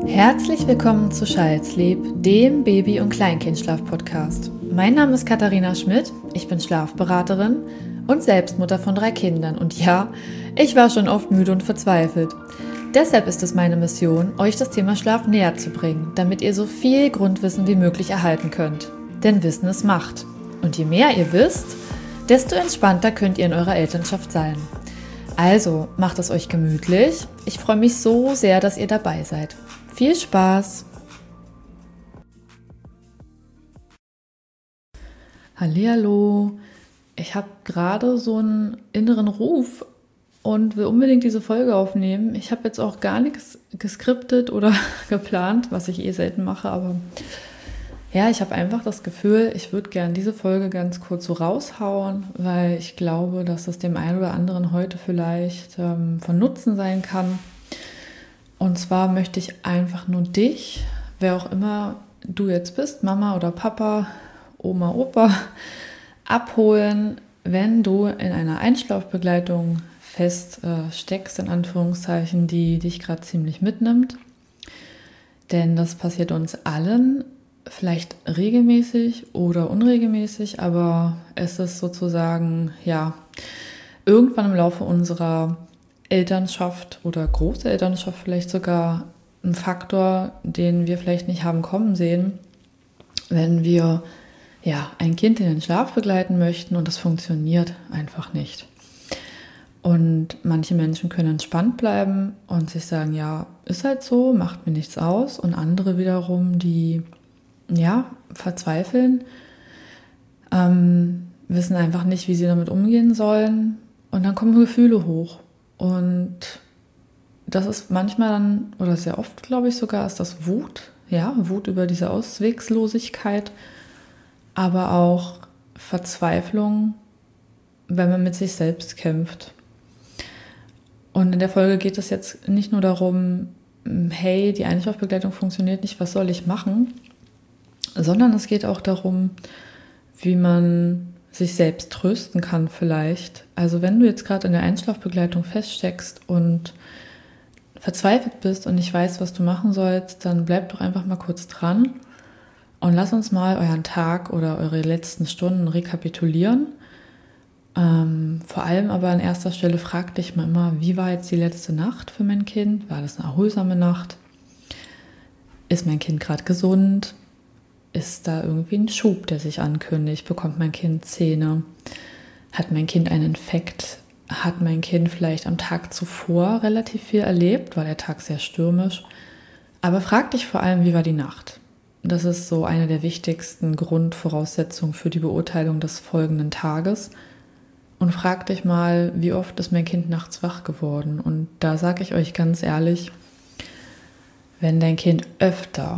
Herzlich willkommen zu Scheidsleb, dem Baby- und Kleinkindschlaf-Podcast. Mein Name ist Katharina Schmidt, ich bin Schlafberaterin und Selbstmutter von 3 Kindern. Und ja, ich war schon oft müde und verzweifelt. Deshalb ist es meine Mission, euch das Thema Schlaf näher zu bringen, damit ihr so viel Grundwissen wie möglich erhalten könnt. Denn Wissen ist Macht. Und je mehr ihr wisst, desto entspannter könnt ihr in eurer Elternschaft sein. Also, macht es euch gemütlich. Ich freue mich so sehr, dass ihr dabei seid. Viel Spaß! Hallihallo! Ich habe gerade so einen inneren Ruf und will unbedingt diese Folge aufnehmen. Ich habe jetzt auch gar nichts geskriptet oder geplant, was ich selten mache, aber ja, ich habe einfach das Gefühl, ich würde gerne diese Folge ganz kurz so raushauen, weil ich glaube, dass es dem einen oder anderen heute vielleicht von Nutzen sein kann. Und zwar möchte ich einfach nur dich, wer auch immer du jetzt bist, Mama oder Papa, Oma, Opa, abholen, wenn du in einer Einschlafbegleitung fest steckst, in Anführungszeichen, die dich gerade ziemlich mitnimmt. Denn das passiert uns allen, vielleicht regelmäßig oder unregelmäßig, aber es ist sozusagen, ja, irgendwann im Laufe unserer Elternschaft oder Großelternschaft vielleicht sogar ein Faktor, den wir vielleicht nicht haben kommen sehen, wenn wir ja ein Kind in den Schlaf begleiten möchten und das funktioniert einfach nicht. Und manche Menschen können entspannt bleiben und sich sagen, ja, ist halt so, macht mir nichts aus. Und andere wiederum, die ja verzweifeln, wissen einfach nicht, wie sie damit umgehen sollen. Und dann kommen Gefühle hoch. Und das ist manchmal dann, oder sehr oft, glaube ich sogar, ist das Wut. Ja, Wut über diese Auswegslosigkeit, aber auch Verzweiflung, wenn man mit sich selbst kämpft. Und in der Folge geht es jetzt nicht nur darum, hey, die Einschlafbegleitung funktioniert nicht, was soll ich machen? Sondern es geht auch darum, wie man sich selbst trösten kann vielleicht. Also wenn du jetzt gerade in der Einschlafbegleitung feststeckst und verzweifelt bist und nicht weißt, was du machen sollst, dann bleib doch einfach mal kurz dran und lass uns mal euren Tag oder eure letzten Stunden rekapitulieren. Vor allem aber an erster Stelle frag dich mal immer, wie war jetzt die letzte Nacht für mein Kind? War das eine erholsame Nacht? Ist mein Kind gerade gesund? Ist da irgendwie ein Schub, der sich ankündigt? Bekommt mein Kind Zähne? Hat mein Kind einen Infekt? Hat mein Kind vielleicht am Tag zuvor relativ viel erlebt? War der Tag sehr stürmisch? Aber frag dich vor allem, wie war die Nacht? Das ist so eine der wichtigsten Grundvoraussetzungen für die Beurteilung des folgenden Tages. Und frag dich mal, wie oft ist mein Kind nachts wach geworden? Und da sage ich euch ganz ehrlich, wenn dein Kind öfter,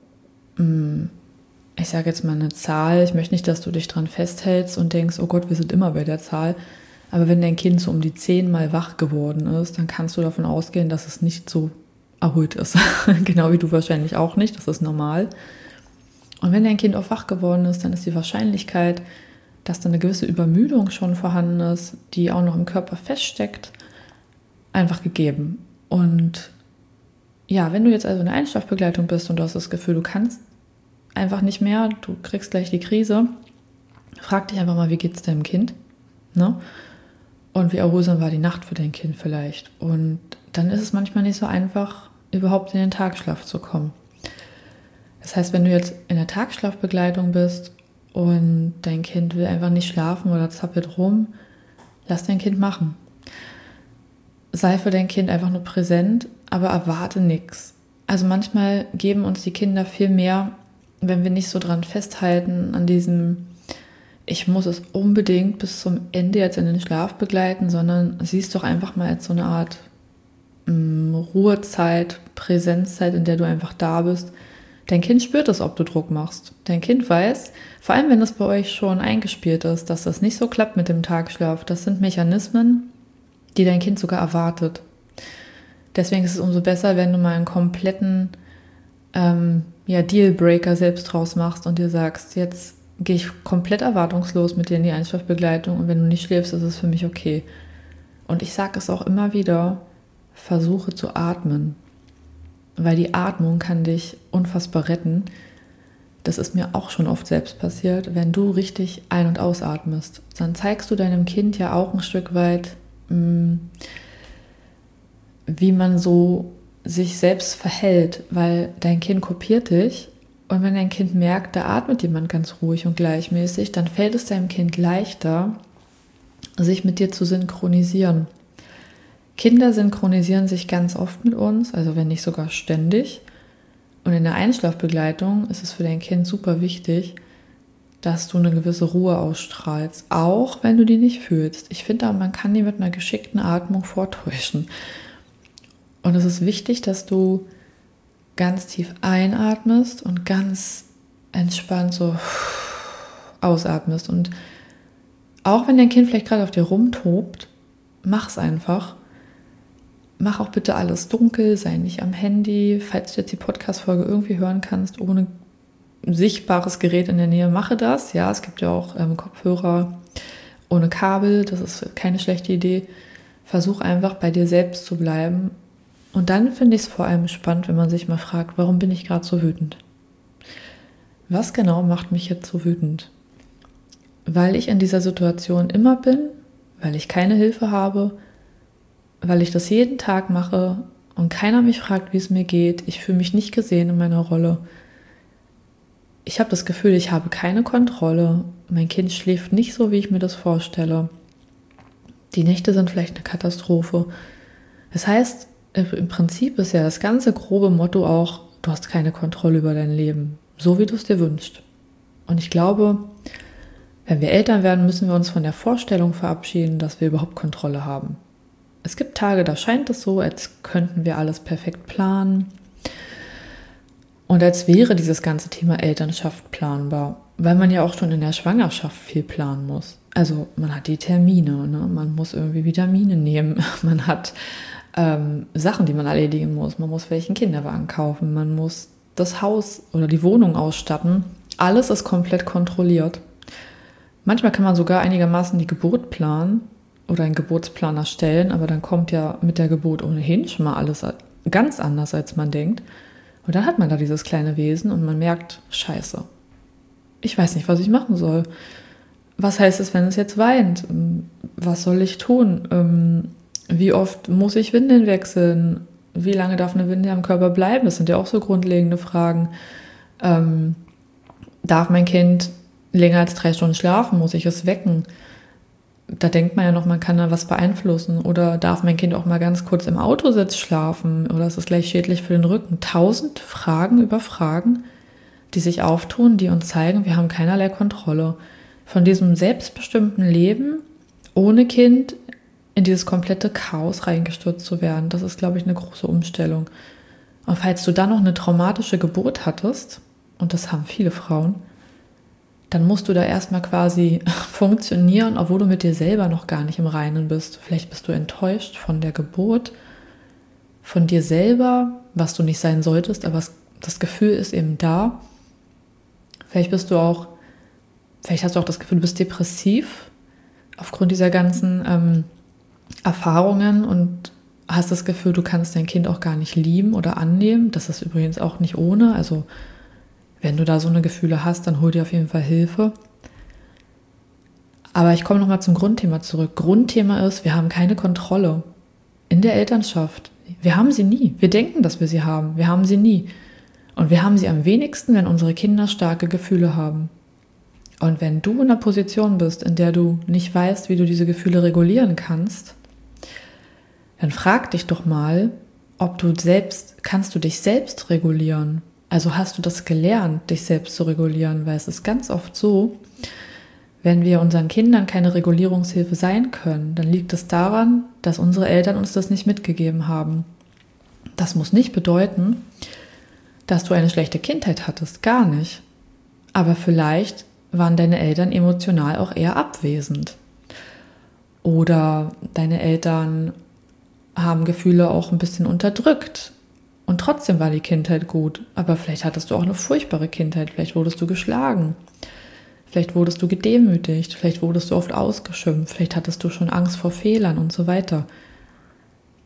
ich sage jetzt mal eine Zahl, ich möchte nicht, dass du dich dran festhältst und denkst, oh Gott, wir sind immer bei der Zahl. Aber wenn dein Kind so um die 10 Mal wach geworden ist, dann kannst du davon ausgehen, dass es nicht so erholt ist. Genau wie du wahrscheinlich auch nicht, das ist normal. Und wenn dein Kind auch wach geworden ist, dann ist die Wahrscheinlichkeit, dass da eine gewisse Übermüdung schon vorhanden ist, die auch noch im Körper feststeckt, einfach gegeben. Und ja, wenn du jetzt also in der Einschlafbegleitung bist und du hast das Gefühl, du kannst einfach nicht mehr, du kriegst gleich die Krise, frag dich einfach mal, wie geht es deinem Kind? Ne? Und wie erholsam war die Nacht für dein Kind vielleicht? Und dann ist es manchmal nicht so einfach, überhaupt in den Tagschlaf zu kommen. Das heißt, wenn du jetzt in der Tagschlafbegleitung bist und dein Kind will einfach nicht schlafen oder zappelt rum, lass dein Kind machen. Sei für dein Kind einfach nur präsent, aber erwarte nichts. Also manchmal geben uns die Kinder viel mehr, wenn wir nicht so dran festhalten, an diesem, ich muss es unbedingt bis zum Ende jetzt in den Schlaf begleiten, sondern siehst doch einfach mal als so eine Art Ruhezeit, Präsenzzeit, in der du einfach da bist. Dein Kind spürt es, ob du Druck machst. Dein Kind weiß, vor allem wenn es bei euch schon eingespielt ist, dass das nicht so klappt mit dem Tagschlaf. Das sind Mechanismen, die dein Kind sogar erwartet. Deswegen ist es umso besser, wenn du mal einen kompletten Dealbreaker selbst draus machst und dir sagst, jetzt gehe ich komplett erwartungslos mit dir in die Einschlafbegleitung und wenn du nicht schläfst, ist es für mich okay. Und ich sage es auch immer wieder, versuche zu atmen. weil die Atmung kann dich unfassbar retten. Das ist mir auch schon oft selbst passiert. Wenn du richtig ein- und ausatmest, dann zeigst du deinem Kind ja auch ein Stück weit, wie man so sich selbst verhält, weil dein Kind kopiert dich. Und wenn dein Kind merkt, da atmet jemand ganz ruhig und gleichmäßig, dann fällt es deinem Kind leichter, sich mit dir zu synchronisieren. Kinder synchronisieren sich ganz oft mit uns, also wenn nicht sogar ständig. Und in der Einschlafbegleitung ist es für dein Kind super wichtig, dass du eine gewisse Ruhe ausstrahlst, auch wenn du die nicht fühlst. Ich finde, man kann die mit einer geschickten Atmung vortäuschen. Und es ist wichtig, dass du ganz tief einatmest und ganz entspannt so ausatmest. Und auch wenn dein Kind vielleicht gerade auf dir rumtobt, mach's einfach. Mach auch bitte alles dunkel, sei nicht am Handy. Falls du jetzt die Podcast-Folge irgendwie hören kannst, ohne sichtbares Gerät in der Nähe, mache das. Ja, es gibt ja auch Kopfhörer ohne Kabel, das ist keine schlechte Idee. Versuch einfach bei dir selbst zu bleiben. Und dann finde ich es vor allem spannend, wenn man sich mal fragt, warum bin ich gerade so wütend? Was genau macht mich jetzt so wütend? Weil ich in dieser Situation immer bin, weil ich keine Hilfe habe, weil ich das jeden Tag mache und keiner mich fragt, wie es mir geht. Ich fühle mich nicht gesehen in meiner Rolle. Ich habe das Gefühl, ich habe keine Kontrolle. Mein Kind schläft nicht so, wie ich mir das vorstelle. Die Nächte sind vielleicht eine Katastrophe. Das heißt, im Prinzip ist ja das ganze grobe Motto auch, du hast keine Kontrolle über dein Leben, so wie du es dir wünschst. Und ich glaube, wenn wir Eltern werden, müssen wir uns von der Vorstellung verabschieden, dass wir überhaupt Kontrolle haben. Es gibt Tage, da scheint es so, als könnten wir alles perfekt planen und als wäre dieses ganze Thema Elternschaft planbar, weil man ja auch schon in der Schwangerschaft viel planen muss. Also man hat die Termine, ne? Man muss irgendwie Vitamine nehmen, man hat Sachen, die man erledigen muss. Man muss vielleicht einen Kinderwagen kaufen, man muss das Haus oder die Wohnung ausstatten. Alles ist komplett kontrolliert. Manchmal kann man sogar einigermaßen die Geburt planen oder einen Geburtsplan erstellen, aber dann kommt ja mit der Geburt ohnehin schon mal alles ganz anders, als man denkt. Und dann hat man da dieses kleine Wesen und man merkt, scheiße, ich weiß nicht, was ich machen soll. Was heißt es, wenn es jetzt weint? Was soll ich tun? Wie oft muss ich Windeln wechseln? Wie lange darf eine Windel am Körper bleiben? Das sind ja auch so grundlegende Fragen. Darf mein Kind länger als 3 Stunden schlafen? Muss ich es wecken? Da denkt man ja noch, man kann da was beeinflussen. Oder darf mein Kind auch mal ganz kurz im Autositz schlafen? Oder ist es gleich schädlich für den Rücken? 1000 Fragen über Fragen, die sich auftun, die uns zeigen, wir haben keinerlei Kontrolle. Von diesem selbstbestimmten Leben ohne Kind in dieses komplette Chaos reingestürzt zu werden, das ist, glaube ich, eine große Umstellung. Und falls du dann noch eine traumatische Geburt hattest, und das haben viele Frauen, dann musst du da erstmal quasi funktionieren, obwohl du mit dir selber noch gar nicht im Reinen bist. Vielleicht bist du enttäuscht von der Geburt, von dir selber, was du nicht sein solltest, aber das Gefühl ist eben da. Vielleicht hast du auch das Gefühl, du bist depressiv aufgrund dieser ganzen Erfahrungen und hast das Gefühl, du kannst dein Kind auch gar nicht lieben oder annehmen. Das ist übrigens auch nicht ohne. Also wenn du da so eine Gefühle hast, dann hol dir auf jeden Fall Hilfe. Aber ich komme nochmal zum Grundthema zurück. Grundthema ist, wir haben keine Kontrolle in der Elternschaft. Wir haben sie nie. Wir denken, dass wir sie haben. Wir haben sie nie. Und wir haben sie am wenigsten, wenn unsere Kinder starke Gefühle haben. Und wenn du in einer Position bist, in der du nicht weißt, wie du diese Gefühle regulieren kannst, dann frag dich doch mal, kannst du dich selbst regulieren? Also hast du das gelernt, dich selbst zu regulieren? Weil es ist ganz oft so, wenn wir unseren Kindern keine Regulierungshilfe sein können, dann liegt es daran, dass unsere Eltern uns das nicht mitgegeben haben. Das muss nicht bedeuten, dass du eine schlechte Kindheit hattest, gar nicht. Aber vielleicht waren deine Eltern emotional auch eher abwesend. Oder deine Eltern haben Gefühle auch ein bisschen unterdrückt. Und trotzdem war die Kindheit gut. Aber vielleicht hattest du auch eine furchtbare Kindheit. Vielleicht wurdest du geschlagen. Vielleicht wurdest du gedemütigt. Vielleicht wurdest du oft ausgeschimpft. Vielleicht hattest du schon Angst vor Fehlern und so weiter.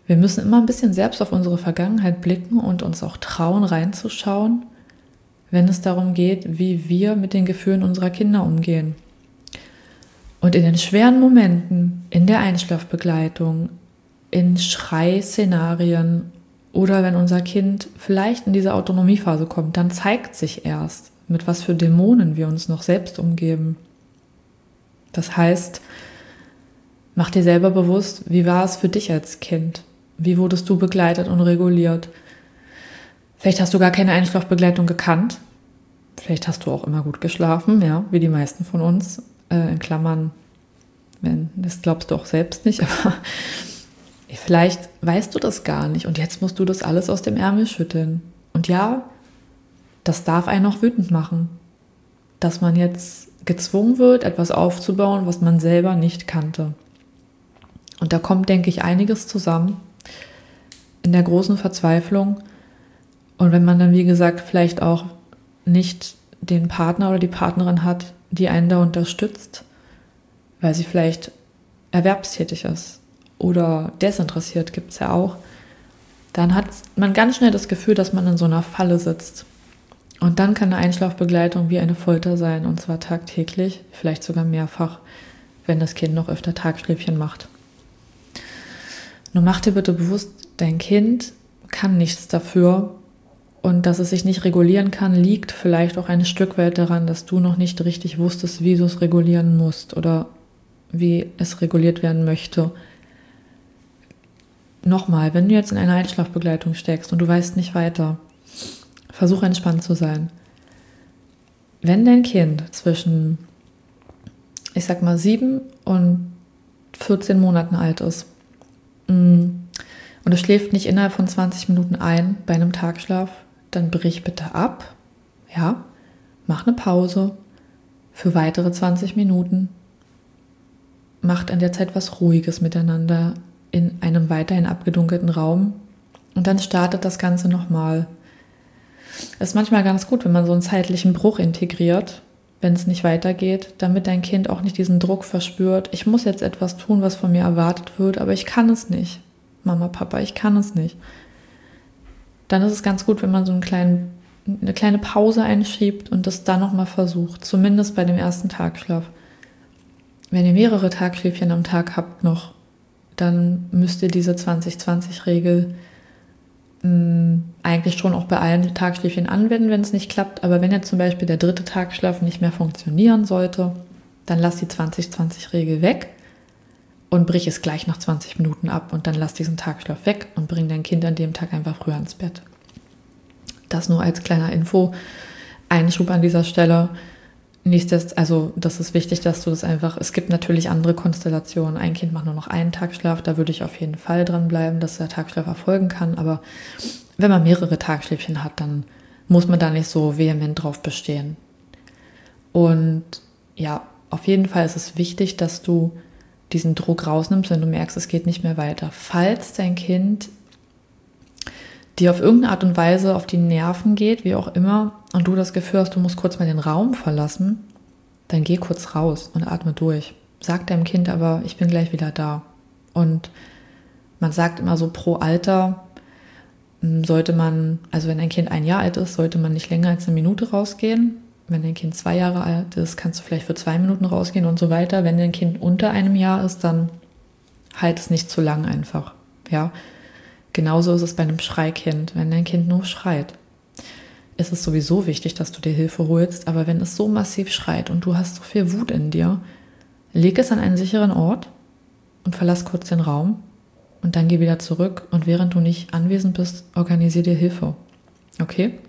Wir müssen immer ein bisschen selbst auf unsere Vergangenheit blicken und uns auch trauen, reinzuschauen, wenn es darum geht, wie wir mit den Gefühlen unserer Kinder umgehen. Und in den schweren Momenten, in der Einschlafbegleitung, in Schreiszenarien oder wenn unser Kind vielleicht in diese Autonomiephase kommt, dann zeigt sich erst, mit was für Dämonen wir uns noch selbst umgeben. Das heißt, mach dir selber bewusst, wie war es für dich als Kind? Wie wurdest du begleitet und reguliert? Vielleicht hast du gar keine Einschlafbegleitung gekannt. Vielleicht hast du auch immer gut geschlafen, ja, wie die meisten von uns. In Klammern, das glaubst du auch selbst nicht, aber vielleicht weißt du das gar nicht und jetzt musst du das alles aus dem Ärmel schütteln. Und ja, das darf einen auch wütend machen, dass man jetzt gezwungen wird, etwas aufzubauen, was man selber nicht kannte. Und da kommt, denke ich, einiges zusammen in der großen Verzweiflung. Und wenn man dann, wie gesagt, vielleicht auch nicht den Partner oder die Partnerin hat, die einen da unterstützt, weil sie vielleicht erwerbstätig ist oder desinteressiert, gibt es ja auch, dann hat man ganz schnell das Gefühl, dass man in so einer Falle sitzt. Und dann kann eine Einschlafbegleitung wie eine Folter sein, und zwar tagtäglich, vielleicht sogar mehrfach, wenn das Kind noch öfter Tagschläfchen macht. Nur mach dir bitte bewusst, dein Kind kann nichts dafür und dass es sich nicht regulieren kann, liegt vielleicht auch ein Stück weit daran, dass du noch nicht richtig wusstest, wie du es regulieren musst oder wie es reguliert werden möchte. Nochmal, wenn du jetzt in einer Einschlafbegleitung steckst und du weißt nicht weiter, versuch entspannt zu sein. Wenn dein Kind zwischen, 7 und 14 Monaten alt ist und es schläft nicht innerhalb von 20 Minuten ein bei einem Tagschlaf, dann brich bitte ab, ja, mach eine Pause für weitere 20 Minuten, macht in der Zeit was Ruhiges miteinander in einem weiterhin abgedunkelten Raum und dann startet das Ganze nochmal. Es ist manchmal ganz gut, wenn man so einen zeitlichen Bruch integriert, wenn es nicht weitergeht, damit dein Kind auch nicht diesen Druck verspürt, ich muss jetzt etwas tun, was von mir erwartet wird, aber ich kann es nicht. Mama, Papa, ich kann es nicht. Dann ist es ganz gut, wenn man so eine kleine Pause einschiebt und das dann nochmal versucht, zumindest bei dem ersten Tagschlaf. Wenn ihr mehrere Tagschläfchen am Tag habt noch, dann müsst ihr diese 20-20-Regel eigentlich schon auch bei allen Tagschläfchen anwenden, wenn es nicht klappt. Aber wenn jetzt zum Beispiel der 3. Tagschlaf nicht mehr funktionieren sollte, dann lass die 20-20-Regel weg und brich es gleich nach 20 Minuten ab und dann lass diesen Tagschlaf weg und bring dein Kind an dem Tag einfach früher ins Bett. Das nur als kleiner Info. Einschub an dieser Stelle. Also das ist wichtig, dass du das einfach, es gibt natürlich andere Konstellationen. Ein Kind macht nur noch einen Tagschlaf, da würde ich auf jeden Fall dranbleiben, dass der Tagschlaf erfolgen kann. Aber wenn man mehrere Tagschläfchen hat, dann muss man da nicht so vehement drauf bestehen. Und ja, auf jeden Fall ist es wichtig, dass du diesen Druck rausnimmst, wenn du merkst, es geht nicht mehr weiter. Falls dein Kind dir auf irgendeine Art und Weise auf die Nerven geht, wie auch immer, und du das Gefühl hast, du musst kurz mal den Raum verlassen, dann geh kurz raus und atme durch. Sag deinem Kind aber, ich bin gleich wieder da. Und man sagt immer so, pro Alter sollte man, also wenn ein Kind 1 Jahr alt ist, sollte man nicht länger als 1 Minute rausgehen. Wenn dein Kind 2 Jahre alt ist, kannst du vielleicht für 2 Minuten rausgehen und so weiter. Wenn dein Kind unter 1 Jahr ist, dann halt es nicht zu lang einfach. Ja. Genauso ist es bei einem Schreikind. Wenn dein Kind nur schreit, ist es sowieso wichtig, dass du dir Hilfe holst. Aber wenn es so massiv schreit und du hast so viel Wut in dir, leg es an einen sicheren Ort und verlass kurz den Raum und dann geh wieder zurück. Und während du nicht anwesend bist, organisier dir Hilfe. Okay?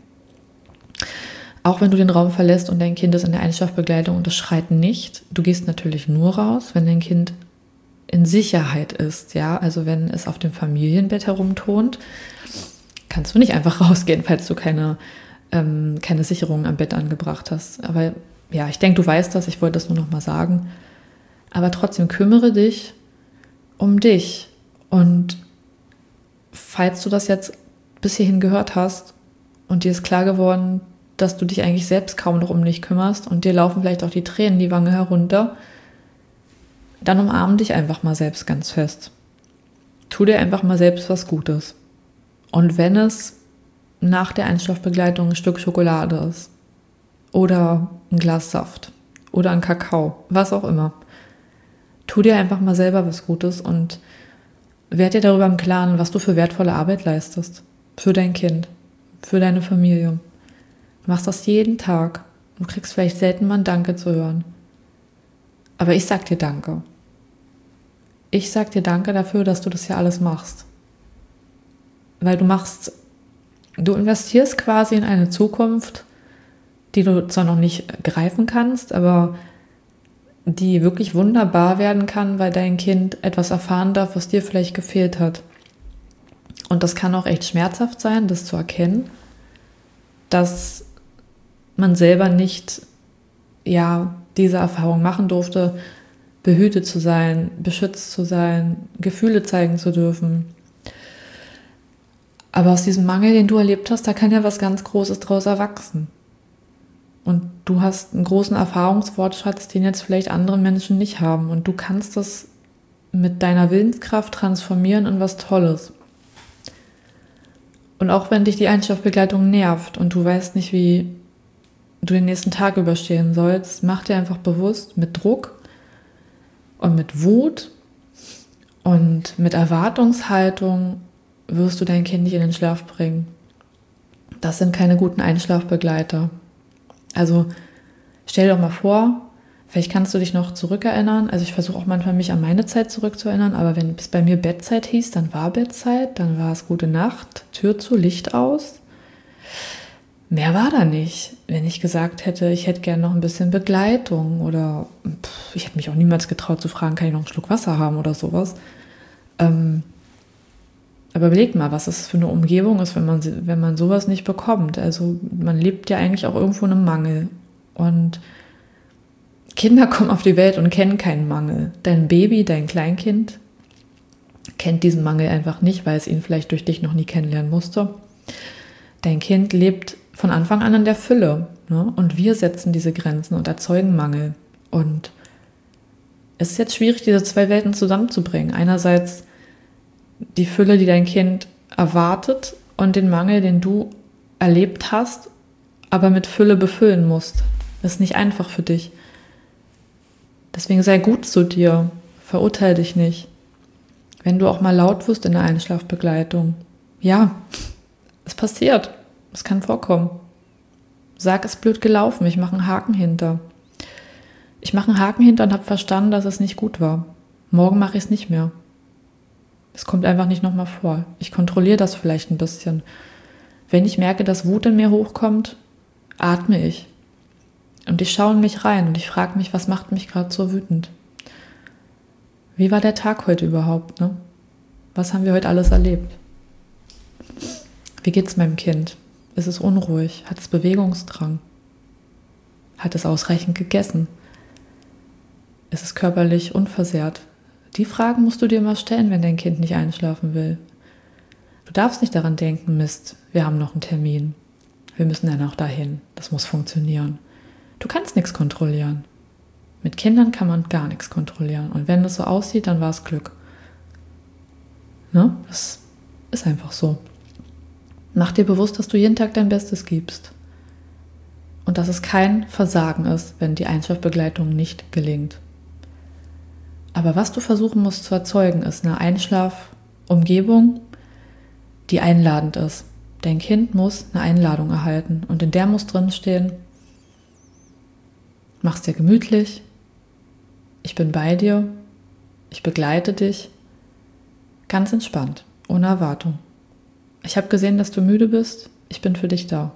Auch wenn du den Raum verlässt und dein Kind ist in der Einschlafbegleitung und es schreit nicht, du gehst natürlich nur raus, wenn dein Kind in Sicherheit ist, ja, also wenn es auf dem Familienbett herumtont, kannst du nicht einfach rausgehen, falls du keine Sicherung am Bett angebracht hast. Aber ja, ich denke, du weißt das, ich wollte das nur noch mal sagen. Aber trotzdem kümmere dich um dich. Und falls du das jetzt bis hierhin gehört hast und dir ist klar geworden, dass du dich eigentlich selbst kaum noch um dich kümmerst und dir laufen vielleicht auch die Tränen die Wange herunter, dann umarm dich einfach mal selbst ganz fest. tu dir einfach mal selbst was Gutes. Und wenn es nach der Einschlafbegleitung ein Stück Schokolade ist oder ein Glas Saft oder ein Kakao, was auch immer, tu dir einfach mal selber was Gutes und werd dir darüber im Klaren, was du für wertvolle Arbeit leistest. Für dein Kind, für deine Familie. Du machst das jeden Tag. Du kriegst vielleicht selten mal ein Danke zu hören. Aber ich sag dir Danke. Ich sag dir Danke dafür, dass du das ja alles machst. Weil du investierst quasi in eine Zukunft, die du zwar noch nicht greifen kannst, aber die wirklich wunderbar werden kann, weil dein Kind etwas erfahren darf, was dir vielleicht gefehlt hat. Und das kann auch echt schmerzhaft sein, das zu erkennen, dass man selber nicht, diese Erfahrung machen durfte, behütet zu sein, beschützt zu sein, Gefühle zeigen zu dürfen. Aber aus diesem Mangel, den du erlebt hast, da kann ja was ganz Großes draus erwachsen. Und du hast einen großen Erfahrungswortschatz, den jetzt vielleicht andere Menschen nicht haben. Und du kannst das mit deiner Willenskraft transformieren in was Tolles. Und auch wenn dich die Einschlafbegleitung nervt und du weißt nicht, wie du den nächsten Tag überstehen sollst, mach dir einfach bewusst, mit Druck und mit Wut und mit Erwartungshaltung wirst du dein Kind nicht in den Schlaf bringen. Das sind keine guten Einschlafbegleiter. Also stell dir doch mal vor, vielleicht kannst du dich noch zurückerinnern. Also ich versuche auch manchmal, mich an meine Zeit zurückzuerinnern, aber wenn es bei mir Bettzeit hieß, dann war Bettzeit, dann war es gute Nacht, Tür zu, Licht aus. Mehr war da nicht. Wenn ich gesagt hätte, ich hätte gerne noch ein bisschen Begleitung oder ich hätte mich auch niemals getraut zu fragen, kann ich noch einen Schluck Wasser haben oder sowas. Aber überleg mal, was das für eine Umgebung ist, wenn man sowas nicht bekommt. Also man lebt ja eigentlich auch irgendwo in einem Mangel. Und Kinder kommen auf die Welt und kennen keinen Mangel. Dein Baby, dein Kleinkind kennt diesen Mangel einfach nicht, weil es ihn vielleicht durch dich noch nie kennenlernen musste. Dein Kind lebt von Anfang an in der Fülle, ne? Und wir setzen diese Grenzen und erzeugen Mangel. Und es ist jetzt schwierig, diese zwei Welten zusammenzubringen. Einerseits die Fülle, die dein Kind erwartet und den Mangel, den du erlebt hast, aber mit Fülle befüllen musst. Das ist nicht einfach für dich. Deswegen sei gut zu dir. Verurteile dich nicht. Wenn du auch mal laut wirst in der Einschlafbegleitung. Ja, es passiert. Es kann vorkommen. Sag, es ist blöd gelaufen. Ich mache einen Haken hinter. Ich mache einen Haken hinter und habe verstanden, dass es nicht gut war. Morgen mache ich es nicht mehr. Es kommt einfach nicht nochmal vor. Ich kontrolliere das vielleicht ein bisschen. Wenn ich merke, dass Wut in mir hochkommt, atme ich. Und ich schaue in mich rein und ich frage mich, was macht mich gerade so wütend? Wie war der Tag heute überhaupt? Ne? Was haben wir heute alles erlebt? Wie geht's meinem Kind? Ist es unruhig? Hat es Bewegungsdrang? Hat es ausreichend gegessen? Ist es körperlich unversehrt? Die Fragen musst du dir mal stellen, wenn dein Kind nicht einschlafen will. Du darfst nicht daran denken, Mist, wir haben noch einen Termin. Wir müssen ja noch dahin. Das muss funktionieren. Du kannst nichts kontrollieren. Mit Kindern kann man gar nichts kontrollieren. Und wenn das so aussieht, dann war es Glück. Ne? Das ist einfach so. Mach dir bewusst, dass du jeden Tag dein Bestes gibst. Und dass es kein Versagen ist, wenn die Einschlafbegleitung nicht gelingt. Aber was du versuchen musst zu erzeugen, ist eine Einschlafumgebung, die einladend ist. Dein Kind muss eine Einladung erhalten und in der muss drin stehen, mach's dir gemütlich, ich bin bei dir, ich begleite dich, ganz entspannt, ohne Erwartung. Ich habe gesehen, dass du müde bist, ich bin für dich da.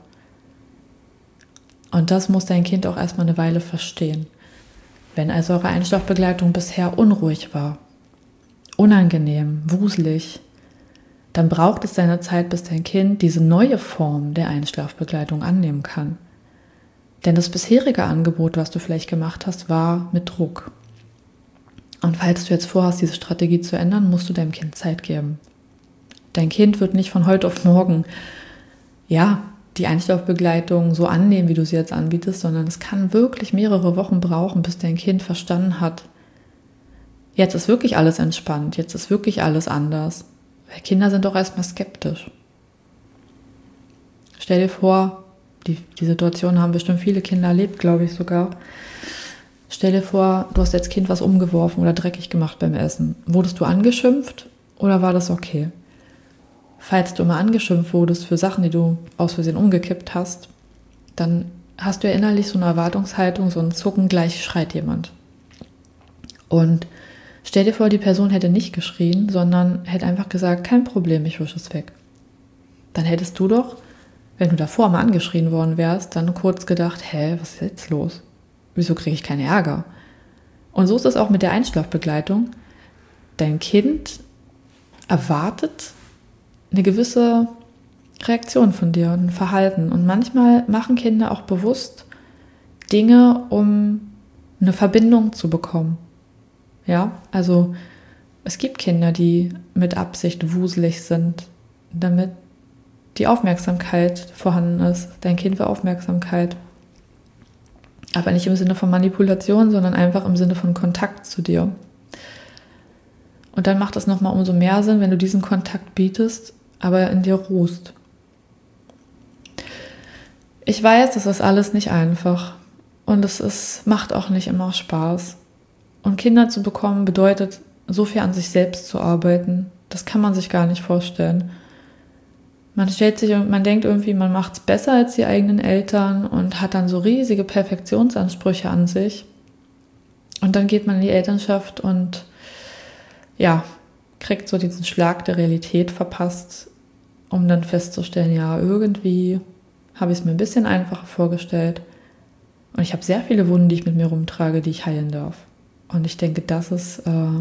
Und das muss dein Kind auch erstmal eine Weile verstehen. Wenn also eure Einschlafbegleitung bisher unruhig war, unangenehm, wuselig, dann braucht es seine Zeit, bis dein Kind diese neue Form der Einschlafbegleitung annehmen kann. Denn das bisherige Angebot, was du vielleicht gemacht hast, war mit Druck. Und falls du jetzt vorhast, diese Strategie zu ändern, musst du deinem Kind Zeit geben. Dein Kind wird nicht von heute auf morgen, die Einschlafbegleitung so annehmen, wie du sie jetzt anbietest, sondern es kann wirklich mehrere Wochen brauchen, bis dein Kind verstanden hat, Jetzt ist wirklich alles entspannt, jetzt ist wirklich alles anders. Weil Kinder sind doch erstmal skeptisch. Stell dir vor, die Situation haben bestimmt viele Kinder erlebt, glaube ich sogar. Stell dir vor, du hast als Kind was umgeworfen oder dreckig gemacht beim Essen. Wurdest du angeschimpft oder war das okay? Falls du immer angeschimpft wurdest für Sachen, die du aus Versehen umgekippt hast, dann hast du ja innerlich so eine Erwartungshaltung, so ein Zucken, gleich schreit jemand. Und stell dir vor, die Person hätte nicht geschrien, sondern hätte einfach gesagt, kein Problem, ich wische es weg. Dann hättest du doch, wenn du davor mal angeschrien worden wärst, dann kurz gedacht, was ist jetzt los? Wieso kriege ich keinen Ärger? Und so ist es auch mit der Einschlafbegleitung. Dein Kind erwartet eine gewisse Reaktion von dir, ein Verhalten. Und manchmal machen Kinder auch bewusst Dinge, um eine Verbindung zu bekommen. Ja, also es gibt Kinder, die mit Absicht wuselig sind, damit die Aufmerksamkeit vorhanden ist. Dein Kind will Aufmerksamkeit. Aber nicht im Sinne von Manipulation, sondern einfach im Sinne von Kontakt zu dir. Und dann macht es nochmal umso mehr Sinn, wenn du diesen Kontakt bietest, aber in dir ruhst. Ich weiß, das ist alles nicht einfach. Und macht auch nicht immer Spaß. Und Kinder zu bekommen bedeutet, so viel an sich selbst zu arbeiten. Das kann man sich gar nicht vorstellen. Man denkt irgendwie, man macht es besser als die eigenen Eltern und hat dann so riesige Perfektionsansprüche an sich. Und dann geht man in die Elternschaft und kriegt so diesen Schlag der Realität verpasst, um dann festzustellen, ja, irgendwie habe ich es mir ein bisschen einfacher vorgestellt. Und ich habe sehr viele Wunden, die ich mit mir rumtrage, die ich heilen darf. Und ich denke, das ist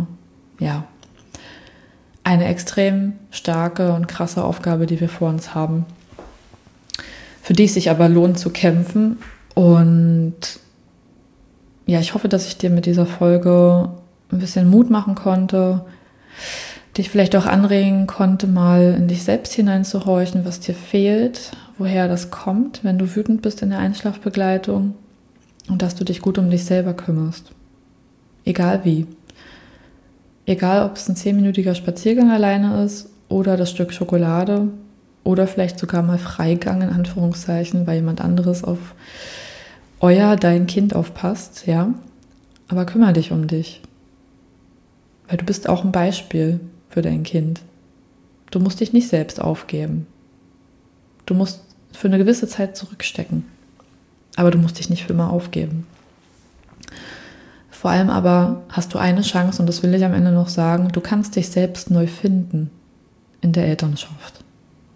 eine extrem starke und krasse Aufgabe, die wir vor uns haben, für die es sich aber lohnt zu kämpfen. Und ja, ich hoffe, dass ich dir mit dieser Folge ein bisschen Mut machen konnte, dich vielleicht auch anregen konnte, mal in dich selbst hineinzuhorchen, was dir fehlt, woher das kommt, wenn du wütend bist in der Einschlafbegleitung, und dass du dich gut um dich selber kümmerst. Egal wie. Egal, ob es ein 10-minütiger Spaziergang alleine ist oder das Stück Schokolade oder vielleicht sogar mal Freigang in Anführungszeichen, weil jemand anderes auf dein Kind aufpasst, ja. Aber kümmere dich um dich. Weil du bist auch ein Beispiel für dein Kind. Du musst dich nicht selbst aufgeben. Du musst für eine gewisse Zeit zurückstecken. Aber du musst dich nicht für immer aufgeben. Vor allem aber hast du eine Chance, und das will ich am Ende noch sagen, du kannst dich selbst neu finden in der Elternschaft.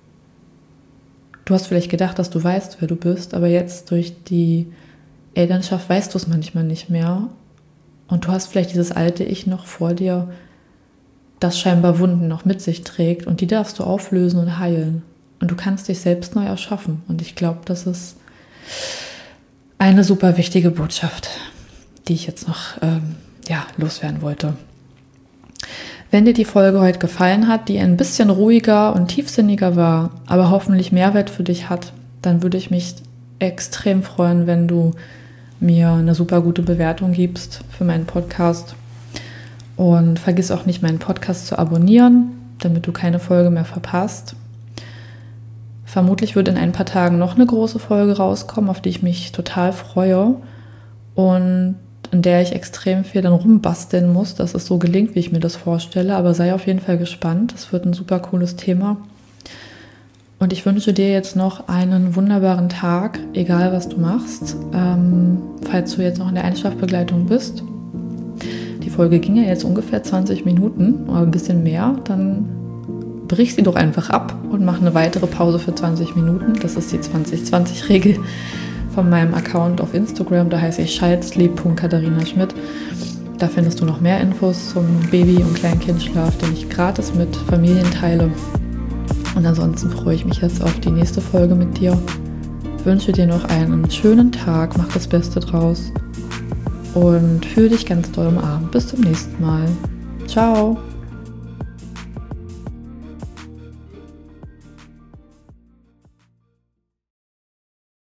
Du hast vielleicht gedacht, dass du weißt, wer du bist, aber jetzt durch die Elternschaft weißt du es manchmal nicht mehr. Und du hast vielleicht dieses alte Ich noch vor dir, das scheinbar Wunden noch mit sich trägt, und die darfst du auflösen und heilen. Und du kannst dich selbst neu erschaffen. Und ich glaube, das ist eine super wichtige Botschaft, die ich jetzt noch loswerden wollte. Wenn dir die Folge heute gefallen hat, die ein bisschen ruhiger und tiefsinniger war, aber hoffentlich Mehrwert für dich hat, dann würde ich mich extrem freuen, wenn du mir eine super gute Bewertung gibst für meinen Podcast. Und vergiss auch nicht, meinen Podcast zu abonnieren, damit du keine Folge mehr verpasst. Vermutlich wird in ein paar Tagen noch eine große Folge rauskommen, auf die ich mich total freue und in der ich extrem viel dann rumbasteln muss, dass es so gelingt, wie ich mir das vorstelle. Aber sei auf jeden Fall gespannt, es wird ein super cooles Thema. Und ich wünsche dir jetzt noch einen wunderbaren Tag, egal was du machst, falls du jetzt noch in der Einschlafbegleitung bist. Die Folge ging ja jetzt ungefähr 20 Minuten oder ein bisschen mehr, dann brich sie doch einfach ab und mach eine weitere Pause für 20 Minuten. Das ist die 20-20-Regel von meinem Account auf Instagram. Da heiße ich schalzlieb.katharina-schmidt. Da findest du noch mehr Infos zum Baby- und Kleinkindschlaf, den ich gratis mit Familien teile. Und ansonsten freue ich mich jetzt auf die nächste Folge mit dir. Ich wünsche dir noch einen schönen Tag, mach das Beste draus und fühle dich ganz doll umarmt. Bis zum nächsten Mal. Ciao.